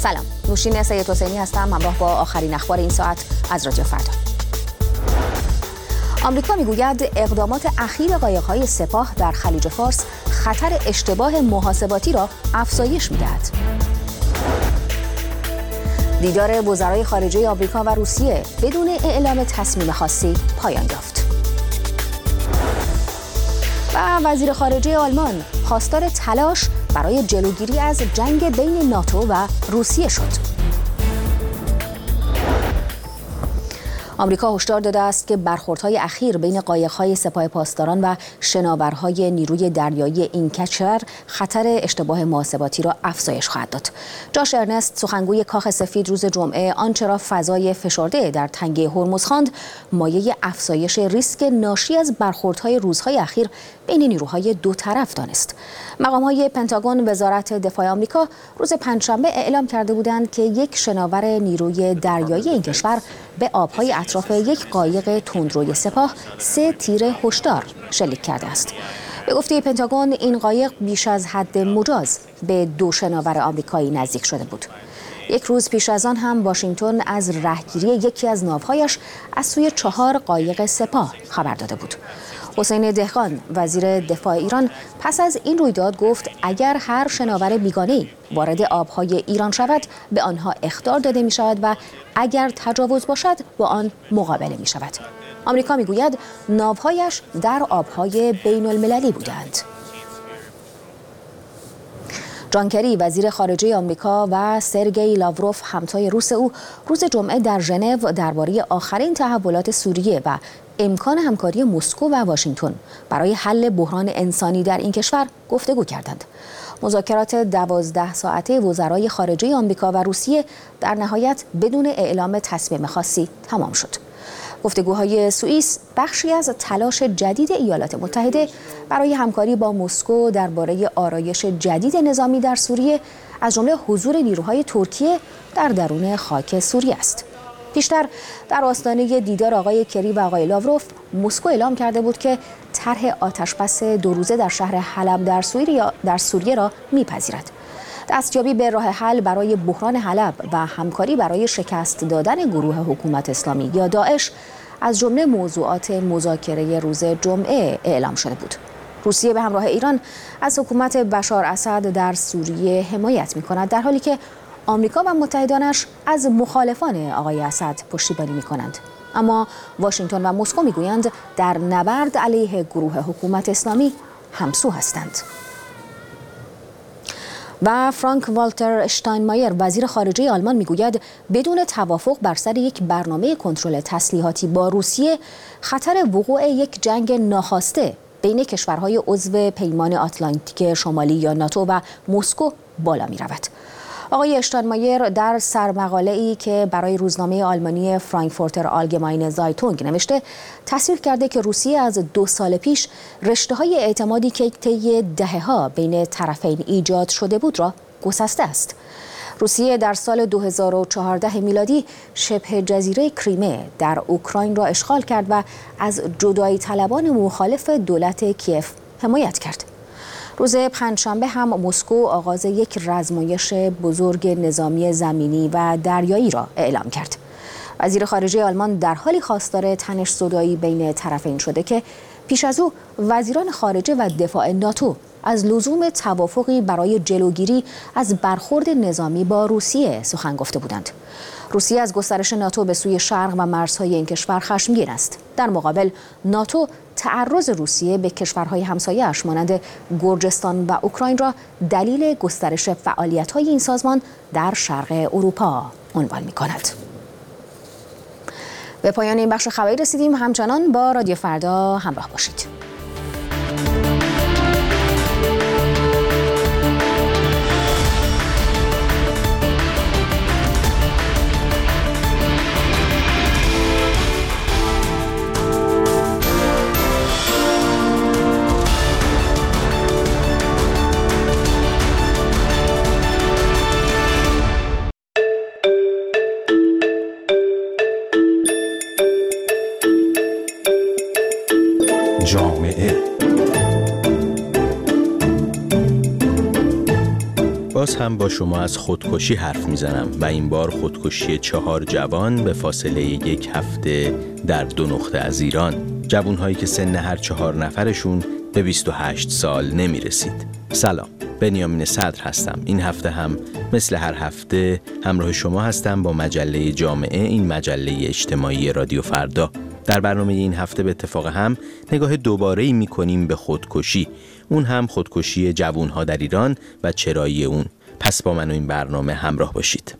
سلام، نوشین سید حسینی هستم، همراه با آخرین اخبار این ساعت از رادیو فردا. آمریکا میگوید اقدامات اخیر قایق‌های سپاه در خلیج فارس خطر اشتباه محاسباتی را افزایش می‌دهد. دیدار وزرای خارجه آمریکا و روسیه بدون اعلام تصمیم خاصی پایان یافت. و وزیر خارجه آلمان خواستار تلاش برای جلوگیری از جنگ بین ناتو و روسیه شد. آمریکا هشدار داده است که برخوردهای اخیر بین قایق‌های سپاه پاسداران و شناورهای نیروی دریایی این کشور خطر اشتباه محاسباتی را افزایش خواهد داد. جاش ارنست، سخنگوی کاخ سفید، روز جمعه آنچه را فضای فشرده در تنگه هرمز خواند، مایه افزایش ریسک ناشی از برخوردهای روزهای اخیر بین نیروهای دو طرف دانست. مقام‌های پنتاگون، وزارت دفاع آمریکا روز پنجشنبه اعلام کرده بودند که یک شناور نیروی دریایی این کشور به آب‌های اطراف یک قایق تندروی سپاه 3 تیر هشدار شلیک کرده است. به گفته پنتاگون این قایق بیش از حد مجاز به 2 شناور آمریکایی نزدیک شده بود. یک روز پیش از آن هم واشنگتن از رهگیری یکی از ناوهایش از سوی 4 قایق سپاه خبر داده بود. حسین دهقان، وزیر دفاع ایران، پس از این رویداد گفت اگر هر شناور بیگانه‌ای وارد آبهای ایران شود به آنها اخطار داده می شود و اگر تجاوز باشد با آن مقابله می شود. آمریکا می گوید ناوهایش در آبهای بین المللی بودند. جان کری، وزیر خارجه آمریکا، و سرگئی لاوروف، همتای روس او، روز جمعه در ژنو درباره آخرین تحولات سوریه و امکان همکاری مسکو و واشنگتن برای حل بحران انسانی در این کشور گفتگو کردند. مذاکرات 12 ساعته وزرای خارجه آمریکا و روسیه در نهایت بدون اعلام تصمیم خاصی تمام شد. گفتگوهای سوئیس بخشی از تلاش جدید ایالات متحده برای همکاری با مسکو درباره آرایش جدید نظامی در سوریه، از جمله حضور نیروهای ترکیه در درون خاک سوریه است. پیشتر در آستانه دیدار آقای کری و آقای لاوروف، مسکو اعلام کرده بود که طرح آتشبس 2 روزه در شهر حلب در سوریه را میپذیرد. دستیابی به راه حل برای بحران حلب و همکاری برای شکست دادن گروه حکومت اسلامی یا داعش از جمله موضوعات مذاکره روز جمعه اعلام شده بود. روسیه به همراه ایران از حکومت بشار اسد در سوریه حمایت می‌کند، در حالی که آمریکا و متحدانش از مخالفان آقای اسد پشتیبانی می‌کنند. اما واشنگتن و مسکو می‌گویند در نبرد علیه گروه حکومت اسلامی همسو هستند. و فرانک والتر اشتاینمایر، وزیر خارجه آلمان، میگوید بدون توافق بر سر یک برنامه کنترل تسلیحاتی با روسیه خطر وقوع یک جنگ ناخواسته بین کشورهای عضو پیمان آتلانتیک شمالی یا ناتو و مسکو بالا می رود. آقای اشتاینمایر در سرمقاله‌ای که برای روزنامه آلمانی فرانکفورتر آلگماینه زایتونگ نوشته، تصریح کرده که روسیه از 2 سال پیش رشته‌های اعتمادی که طی دهه‌ها بین طرفین ایجاد شده بود را گسسته است. روسیه در سال 2014 میلادی شبه جزیره کریمه در اوکراین را اشغال کرد و از جدایی طلبان مخالف دولت کیف حمایت کرد. روز پنجشنبه هم مسکو آغاز یک رزمایش بزرگ نظامی زمینی و دریایی را اعلام کرد. وزیر خارجه آلمان در حالی خواستار تنش‌زدایی بین طرفین شده که پیش از او وزیران خارجه و دفاع ناتو از لزوم توافقی برای جلوگیری از برخورد نظامی با روسیه سخن گفته بودند. روسیه از گسترش ناتو به سوی شرق و مرزهای این کشور خشمگین است. در مقابل ناتو تعرض روسیه به کشورهای همسایه‌اش مانند گرجستان و اوکراین را دلیل گسترش فعالیت‌های این سازمان در شرق اروپا عنوان می‌کند. به پایان این بخش خبری رسیدیم. همچنان با رادیو فردا همراه باشید. جامعه هم با شما از خودکشی حرف میزنم و این بار خودکشی 4 جوان به فاصله 1 هفته در 2 نقطه از ایران. جوانهایی که سن هر 4 نفرشون به 28 سال نمی رسید. سلام، بنیامین صدر هستم. این هفته هم مثل هر هفته همراه شما هستم با مجله جامعه، این مجله اجتماعی رادیو فردا. در برنامه این هفته به اتفاق هم نگاه دوباره‌ای می‌کنیم به خودکشی، اون هم خودکشی جوانها در ایران و چرایی اون. پس با من و این برنامه همراه باشید.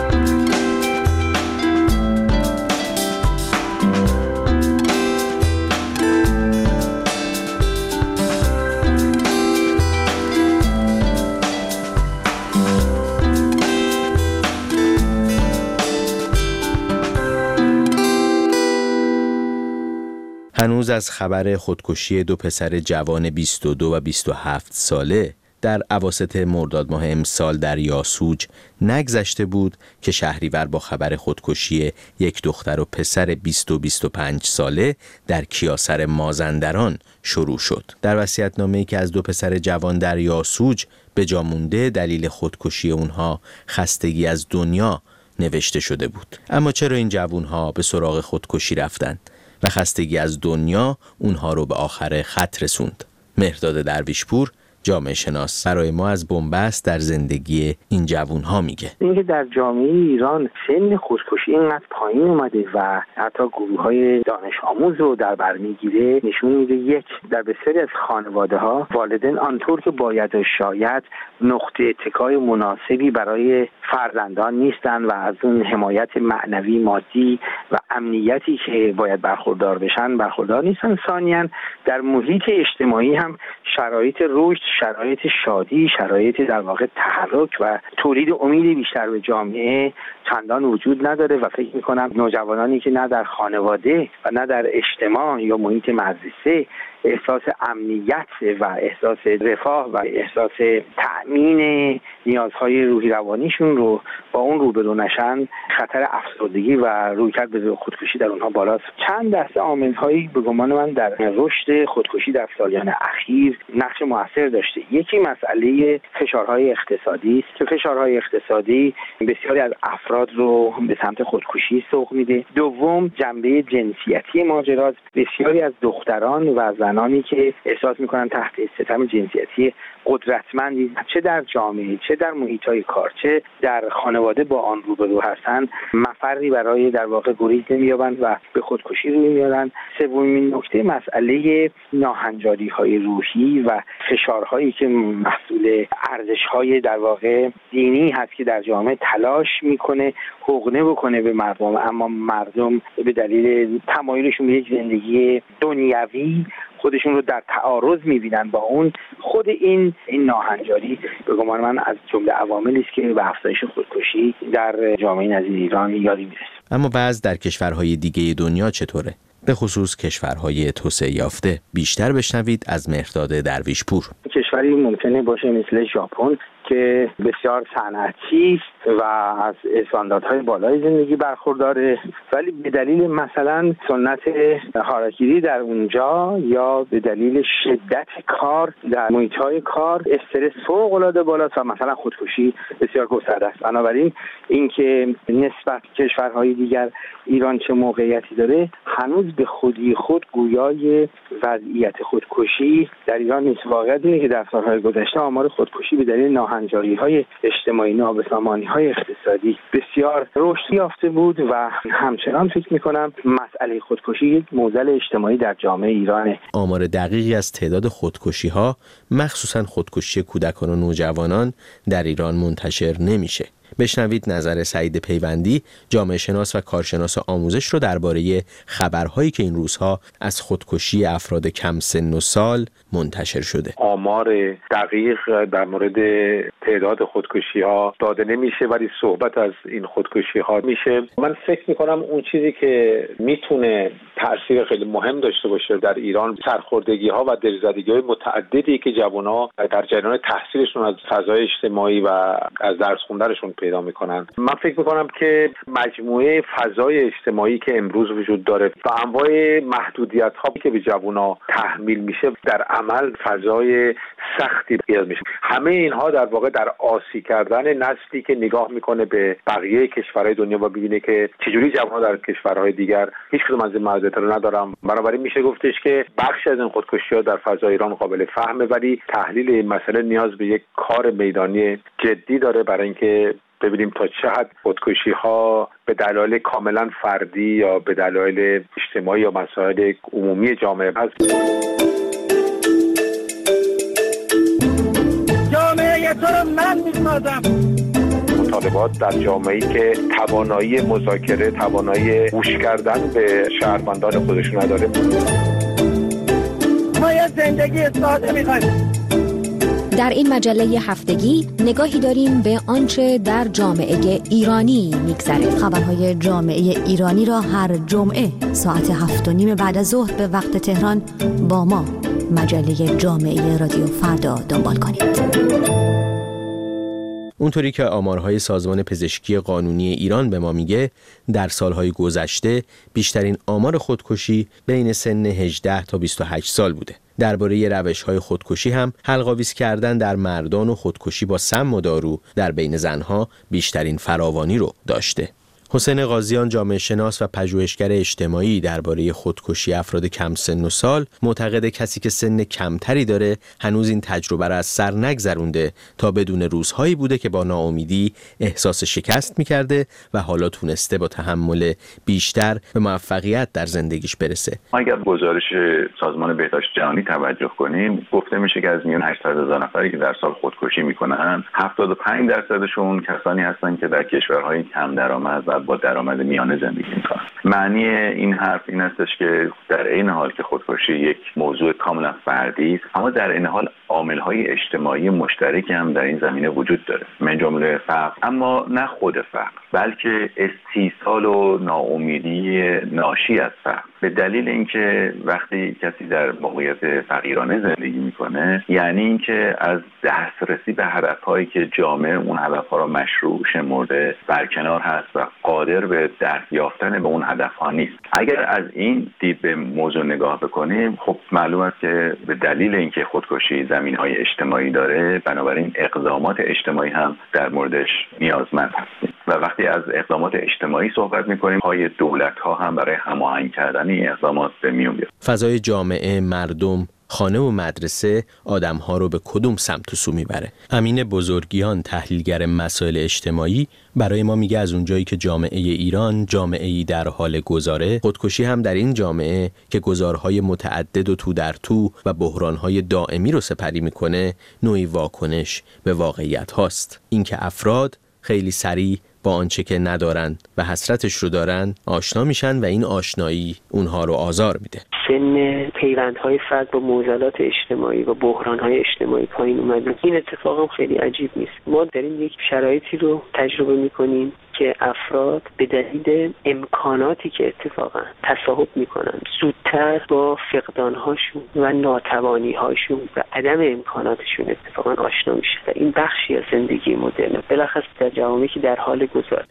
هنوز از خبر خودکشی 2 پسر جوان 22 و 27 ساله در اواسط مرداد ماه امسال در یاسوج نگذشته بود که شهریور با خبر خودکشی 1 دختر و پسر 20 و 25 ساله در کیاسر مازندران شروع شد. در وصیت‌نامه‌ای که از 2 پسر جوان در یاسوج به جا مونده، دلیل خودکشی اونها خستگی از دنیا نوشته شده بود. اما چرا این جوانها به سراغ خودکشی رفتند و خستگی از دنیا اونها رو به آخر خط رسوند؟ مهرداد درویشپور، جامعه شناس، برای ما از بنبست در زندگی این جوانها میگه. اینکه در جامعه ایران سن خودکشی اینقدر پایین اومده و حتی گروه‌های دانش آموز رو در بر میگیره، نشون میده یک، در بسیاری از خانواده‌ها والدین آنطور که باید و شاید نقطه اتکای مناسبی برای فرزندان نیستن و از اون حمایت معنوی، مادی و امنیتی که باید برخوردار بشن برخوردار نیستن. ثانیاً در محیط اجتماعی هم شرایط رشد، شرایط شادی، شرایط در واقع تحرک و تولید امید بیشتر به جامعه چندان وجود نداره و فکر می‌کنم نوجوانانی که نه در خانواده و نه در اجتماع یا محیط مدرسه احساس امنیت و احساس رفاه و احساس تأمین نیازهای روحی روانیشون رو با اون روبرو نشن، خطر افسردگی و رویکرد به خودکشی در اونها بالاست. چند دسته عامل‌هایی به گمان من در رشد خودکشی در سالیان اخیر نقش موثر داشته. یکی مسئله فشارهای اقتصادی است که فشارهای اقتصادی بسیاری از افراد رو به سمت خودکشی سوق میده. دوم، جنبه جنسیتی ماجراست. بسیاری از دختران و زنانی که احساس میکنن تحت ستم جنسیتی قدرتمندی، چه در جامعه، چه در محیط‌های کار، چه در خانواده با آن روبرو هستند، مفری برای در واقع گریز نمی‌یابند و به خودکشی روی میارند. سومین نکته مسئله ناهنجاری‌های روحی و فشارهایی که محصول ارزش‌های در واقع دینی هست که در جامعه تلاش میکنه حقنه بکنه به مردم، اما مردم به دلیل تمایلشون به یک زندگی دنیوی خودشون رو در تعارض می‌بینن با اون. خود این ناهنجاری به گمان من از جمله عواملی است که به افزایش خودکشی در جامعه نظیر ایران یاری میرسه. اما بعض در کشورهای دیگه دنیا چطوره؟ به خصوص کشورهای توسعه یافته. بیشتر بشنوید از مهرداد درویشپور. کشوری ممکنه باشه مثل ژاپن که بسیار صنعتی و از استانداردهای بالای زندگی برخورداره، ولی به دلیل مثلا سنت هاراکیری در اونجا یا به دلیل شدت کار در محیط‌های کار استرس فوق‌العاده بالاست و مثلا خودکشی بسیار گسترده است. بنابراین اینکه نسبت کشورهای دیگر ایران چه موقعیتی داره هنوز به خودی خود گویای وضعیت خودکشی در ایران نیست. واقعیت اینه که در سالهای گذشته آمار خودکشی به دلیل ناهنجاری‌های اجتماعی، نابسامانی‌های اقتصادی بسیار رشد یافته بود و همچنان فکر می‌کنم مسئله خودکشی یک معضل اجتماعی در جامعه ایرانه. آمار دقیقی از تعداد خودکشی‌ها، مخصوصاً خودکشی کودکان و نوجوانان در ایران منتشر نمیشه. بشنوید نظر سعید پیوندی، جامعه شناس و کارشناس آموزش رو درباره خبرهایی که این روزها از خودکشی افراد کم سن و سال منتشر شده. آمار دقیق در مورد تعداد خودکشی‌ها داده نمیشه، ولی صحبت از این خودکشی‌ها میشه. من فکر می‌کنم اون چیزی که میتونه تأثیر خیلی مهم داشته باشه در ایران، سرخوردگی‌ها و دلزدگی‌های متعددی که جوان‌ها در جریان تحصیلشون از فضای اجتماعی و از درس خوندنشون پیدا میکنن. من فکر میکنم که مجموعه فضای اجتماعی که امروز وجود داره و انواع محدودیت ها که به جوونا تحمیل میشه در عمل فضای سختی ایجاد میشه. همه اینها در واقع در آسی کردن نسلی که نگاه میکنه به بقیه کشورهای دنیا و ببینه که چجوری جوونا در کشورهای دیگر هیچ کدوم از این محدودیت‌ها رو ندارن. بنابراین میشه گفتش که بخشی از این خودکشی‌ها در فضای ایران قابل فهمه، ولی تحلیل این مسئله نیاز به یک کار میدانی جدی داره برای اینکه ببینیم تا چه حد خودکشی‌ها به دلایل کاملا فردی یا به دلایل اجتماعی یا مسائل عمومی جامعه هست. جامعه تو رو من می‌سازم. مطالبات در جامعه‌ای که توانایی مذاکره، توانایی گوش کردن به شهروندان خودشون نداره. ما یه زندگی ساده می‌خوایم. در این مجله هفتگی نگاهی داریم به آنچه در جامعه ایرانی میگذره. خبرهای جامعه ایرانی را هر جمعه ساعت 7:30 بعد از ظهر به وقت تهران با ما مجله جامعه رادیو فردا دنبال کنید. اونطوری که آمارهای سازمان پزشکی قانونی ایران به ما میگه، در سالهای گذشته بیشترین آمار خودکشی بین سن 18 تا 28 سال بوده. درباره روش‌های خودکشی هم حلق‌آویز کردن در مردان و خودکشی با سم و دارو در بین زنها بیشترین فراوانی رو داشته. حسین قاضیان، جامعه شناس و پژوهشگر اجتماعی، درباره خودکشی افراد کم سن و سال معتقد کسی که سن کمتری داره هنوز این تجربه را از سر نگذرونده تا بدون روزهایی بوده که با ناامیدی احساس شکست می‌کرده و حالا تونسته با تحمل بیشتر به موفقیت در زندگیش برسه. اگر گزارش سازمان بهداشت جهانی توجه کنیم، گفته میشه که از میان 800,000 نفری که در سال خودکشی میکنن، 75% کسانی هستند که در کشورهای کم درآمد و با درآمد میانه زندگی میکنن. معنی این حرف این هستش که در این حال که خودکشی یک موضوع کاملا فردی است، اما در این حال عامل‌های اجتماعی مشترکی هم در این زمینه وجود داره، من جمله فقر، اما نه خود فقر، بلکه استیصال و ناامیدی ناشی از فقر. به دلیل اینکه وقتی کسی در موقعیت فقیرانه زندگی میکنه، یعنی اینکه از دسترسی به هدفهایی که جامعه اون هدفها را مشروع شمرده برکنار هست و قادر به دست یافتن به اون هدفها نیست. اگر از این دید به موضوع نگاه بکنیم، خب معلوم است که به دلیل اینکه خودکشی زمینهای اجتماعی داره، بنابراین اقدامات اجتماعی هم در موردش نیازمند هستیم. و وقتی از اقدامات اجتماعی صحبت میکنیم، پای دولت‌ها هم برای هماهنگ کردن این اقدامات به میون بیاد. فضای جامعه، مردم، خانه و مدرسه آدم‌ها رو به کدوم سمت و سو میبره؟ امین بزرگیان، تحلیلگر مسائل اجتماعی، برای ما میگه از اونجایی که جامعه ایران جامعه‌ای در حال گذاره، خودکشی هم در این جامعه که گذارهای متعدد و تو در تو و بحرانهای دائمی رو سپری میکنه، نوعی واکنش به واقعیت هاست. اینکه افراد خیلی سریع با آنچه که ندارن و حسرتش رو دارن آشنا میشن و این آشنایی اونها رو آزار میده. سن پیوندهای فرد با معضلات اجتماعی و بحرانهای اجتماعی پایین اومده. این اتفاق هم خیلی عجیب نیست. ما داریم یک شرایطی رو تجربه میکنیم که افراد به دلیل امکاناتی که اتفاقا تصاحب میکنن زودتر با فقدانهاشون و ناتوانیهاشون و عدم امکاناتشون اتفاقا آشنا میشه و این بخشی از زندگی مدرن بالاخص در جوامعی که در حال گذار.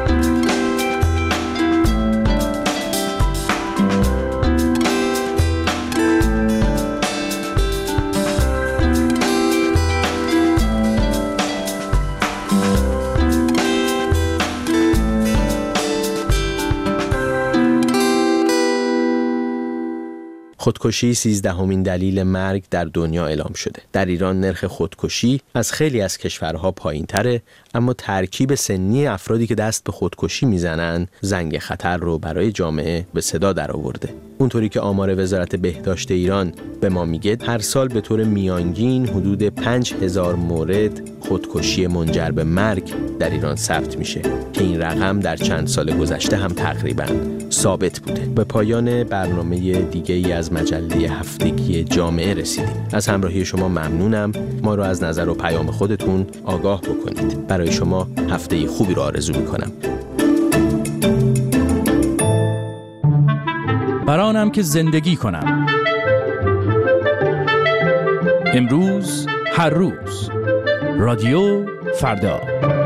خودکشی 13مین دلیل مرگ در دنیا اعلام شده. در ایران نرخ خودکشی از خیلی از کشورها پایین‌تره، اما ترکیب سنی افرادی که دست به خودکشی میزنن زنگ خطر رو برای جامعه به صدا درآورده. اونطوری که آمار وزارت بهداشت ایران به ما میگه، هر سال به طور میانگین حدود 5000 مورد خودکشی منجر به مرگ در ایران ثبت میشه که این رقم در چند سال گذشته هم تقریباً ثابت بوده. به پایان برنامه دیگه‌ای از مجله هفتگی جامعه رسیدیم. از همراهی شما ممنونم. ما رو از نظر و پیام خودتون آگاه بکنید. برای شما هفته خوبی رو آرزو میکنم. برانم که زندگی کنم. امروز هر روز رادیو فردا.